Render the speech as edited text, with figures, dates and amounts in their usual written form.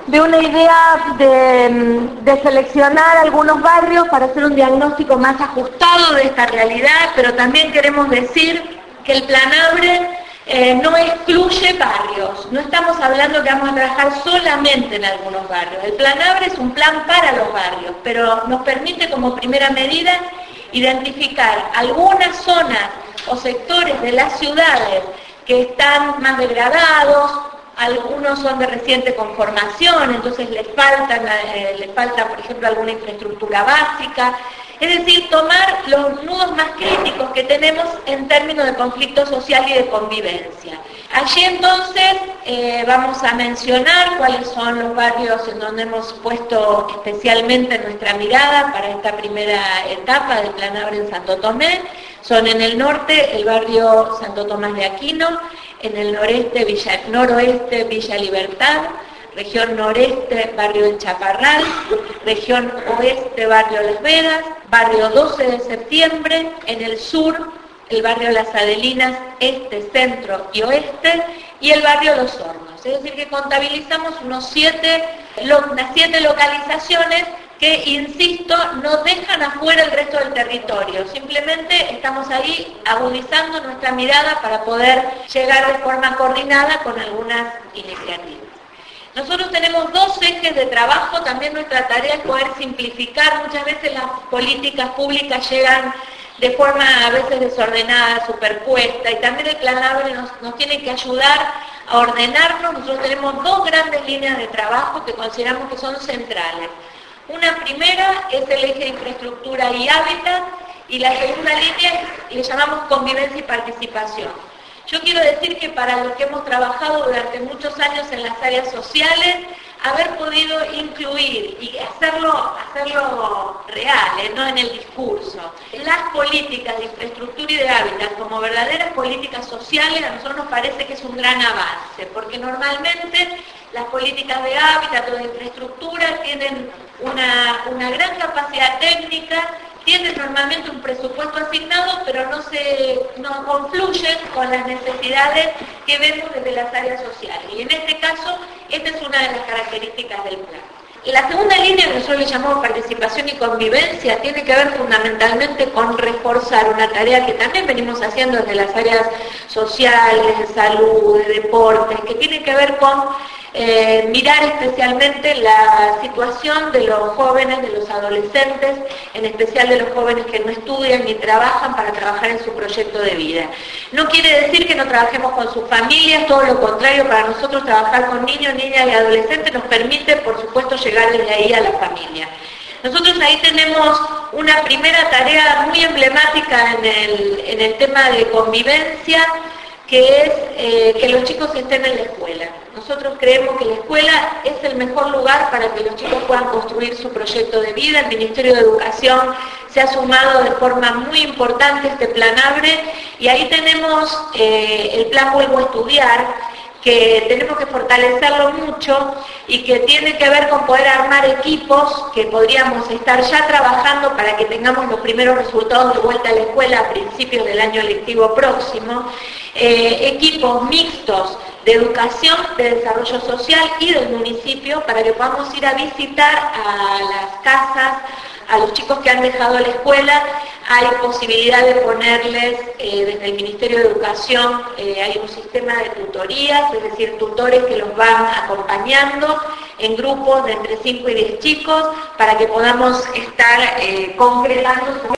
de una idea de seleccionar algunos barrios para hacer un diagnóstico más ajustado de esta realidad, pero también queremos decir que el Planabre no excluye barrios. No estamos hablando que vamos a trabajar solamente en algunos barrios. El Planabre es un plan para los barrios, pero nos permite como primera medida identificar algunas zonas o sectores de las ciudades que están más degradados. Algunos son de reciente conformación, entonces les falta, por ejemplo, alguna infraestructura básica. Es decir, tomar los nudos más críticos que tenemos en términos de conflicto social y de convivencia. Allí entonces vamos a mencionar cuáles son los barrios en donde hemos puesto especialmente nuestra mirada para esta primera etapa del Planabre en Santo Tomé. Son en el norte el barrio Santo Tomás de Aquino, en el noroeste Villa Libertad, región noreste, barrio del Chaparral, región oeste, barrio Las Vegas, barrio 12 de septiembre, en el sur, el barrio Las Adelinas, este, centro y oeste, y el barrio Los Hornos. Es decir, que contabilizamos unas 7 localizaciones que, insisto, no dejan afuera el resto del territorio. Simplemente estamos ahí agudizando nuestra mirada para poder llegar de forma coordinada con algunas iniciativas. Nosotros tenemos 2 ejes de trabajo, también nuestra tarea es poder simplificar. Muchas veces las políticas públicas llegan de forma a veces desordenada, superpuesta, y también el Planabre nos tiene que ayudar a ordenarnos. Nosotros tenemos 2 grandes líneas de trabajo que consideramos que son centrales. Una primera es el eje de infraestructura y hábitat, y la segunda línea le llamamos convivencia y participación. Yo quiero decir que para los que hemos trabajado durante muchos años en las áreas sociales, haber podido incluir y hacerlo real, no en el discurso, las políticas de infraestructura y de hábitat como verdaderas políticas sociales, a nosotros nos parece que es un gran avance, porque normalmente las políticas de hábitat o de infraestructura tienen una gran capacidad técnica, tienen normalmente un presupuesto asignado, pero no confluyen con las necesidades que vemos desde las áreas sociales. Y en este caso, esta es una de las características del plan. La segunda línea, que nosotros le llamamos participación y convivencia, tiene que ver fundamentalmente con reforzar una tarea que también venimos haciendo desde las áreas sociales, de salud, de deportes, que tiene que ver con mirar especialmente la situación de los jóvenes, de los adolescentes, en especial de los jóvenes que no estudian ni trabajan para trabajar en su proyecto de vida. No quiere decir que no trabajemos con sus familias, todo lo contrario, para nosotros trabajar con niños, niñas y adolescentes nos permite, por supuesto, llegar desde ahí a la familia. Nosotros ahí tenemos una primera tarea muy emblemática en el tema de convivencia, que es que los chicos estén en la escuela. Nosotros creemos que la escuela es el mejor lugar para que los chicos puedan construir su proyecto de vida. El Ministerio de Educación se ha sumado de forma muy importante a este Planabre, y ahí tenemos el plan Vuelvo a Estudiar, que tenemos que fortalecerlo mucho y que tiene que ver con poder armar equipos que podríamos estar ya trabajando para que tengamos los primeros resultados de vuelta a la escuela a principios del año lectivo próximo, equipos mixtos de educación, de desarrollo social y del municipio, para que podamos ir a visitar a las casas, a los chicos que han dejado la escuela. Hay posibilidad de ponerles, desde el Ministerio de Educación, hay un sistema de tutorías, es decir, tutores que los van acompañando en grupos de entre 5 y 10 chicos, para que podamos estar concretando